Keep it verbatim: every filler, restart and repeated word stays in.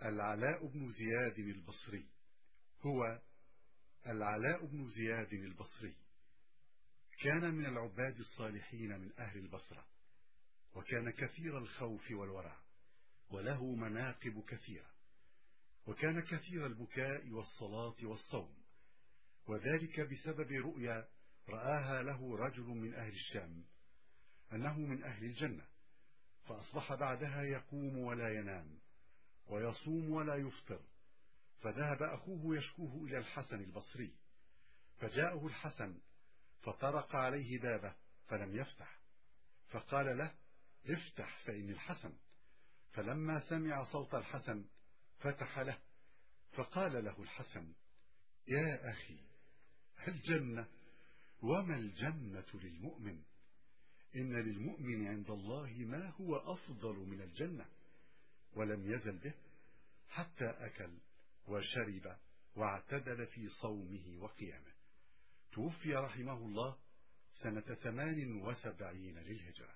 العلاء بن زياد البصري هو العلاء بن زياد البصري، كان من العباد الصالحين من أهل البصرة، وكان كثير الخوف والورع، وله مناقب كثيرة، وكان كثير البكاء والصلاة والصوم، وذلك بسبب رؤيا رآها له رجل من أهل الشام أنه من أهل الجنة، فأصبح بعدها يقوم ولا ينام ويصوم ولا يفطر. فذهب أخوه يشكوه إلى الحسن البصري، فجاءه الحسن فطرق عليه بابه فلم يفتح، فقال له: افتح فإن الحسن. فلما سمع صوت الحسن فتح له، فقال له الحسن: يا أخي، الجنة وما الجنة للمؤمن؟ إن للمؤمن عند الله ما هو أفضل من الجنة. ولم يزل به حتى أكل وشرب واعتدل في صومه وقيامه. توفي رحمه الله سنة ثمان وسبعين للهجرة.